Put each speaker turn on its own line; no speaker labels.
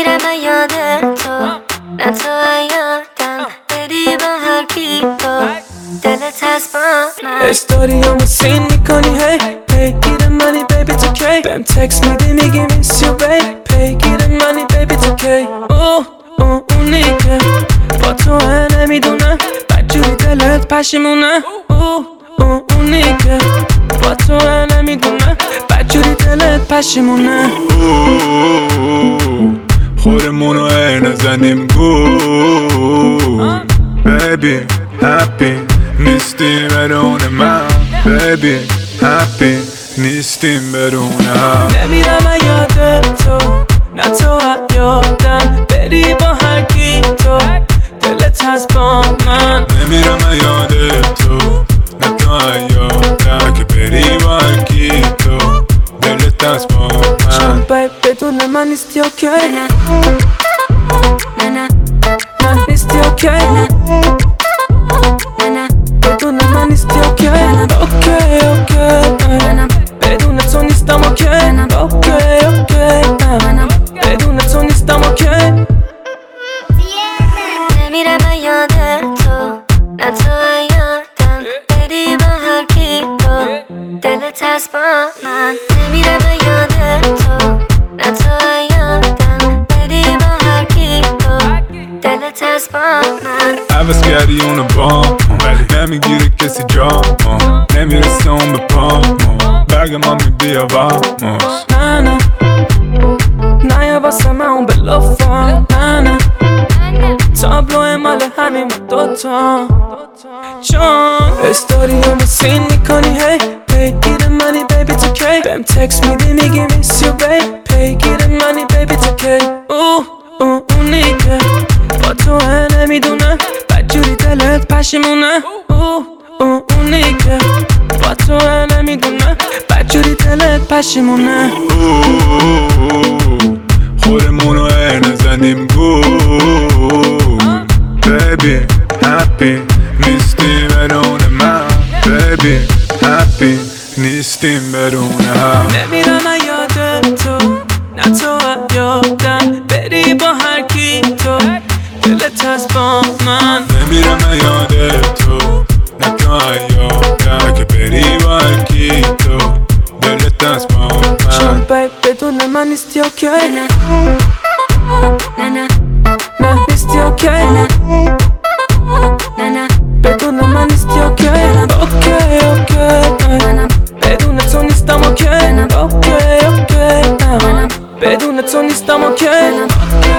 نمیرم یاد تو، نه تو یادم بری با هر کی تو دلت هست با من.
استوریامو سین میکنی هی پیگیر منی بیبی تو کی بهم تکس میدی میگی میس یو بی پیگیر منی بیبی تو کی اونی که با تو نمیدونم بدجوری دلت پشیمونه اونی که با تو نمیدونم بدجوری دلت پشیمونه
خورمونو نزنیم گول بیبی هپی نیستیم بدون من بیبی هپی نیستیم بدون هم.
نمیرم یاد تو نه تو یادم بری با هر کی تو دلت هست با من.
نمیرم یاد تو نه تو یادم که بری با هر کی تو دلت هست با من.
چون باید بدون من نیستی اوکی
نه
نیستی اوکی
نه
بدون من نیستی اوکی اوکی بدون تو نیستم اوکی بدون تو نیستم اوکی.
نمیرم یاد تو نه تو یادم بری با هر کی تو دلت هست با من. نمیرم یاد تو نه تو یادم بری با هر کی تو دلت هست با من.
عوضگری اونو با نمیگیره کسی جا نمیرسه اون به پا برگ ما میبیا واموس
نه یا واسه من اون بلافا نه تابلو مال همین دوتا چون استوریامو سین میکنی هی پیگیر منی بیبی تو کی بهم تکس میدی میگی میس یو بی پیگیر منی بیبی تو کی اونی که با تو نمیدونم بدجوری دلت پشیمونه اونی که با تو نمیدونم بدجوری دلت پشیمونه
خورمونو نزنیم گول بیبی هپی نیستیم بدون من بیبی هپی نیستیم بدون هم.
نمیرم یاد تو نه تو یادم بری با هر کی تو دلت هست با من.
نمیرم یاد تو نه تو یادم که بری با هر کی تو دلت هست با
چون
من.
باید بدون من نیستی اوکی
نه
نیستی اوکی بدون من نیستی اوکی بدون تو نیستم اوکی بدون تو نیستم اوکی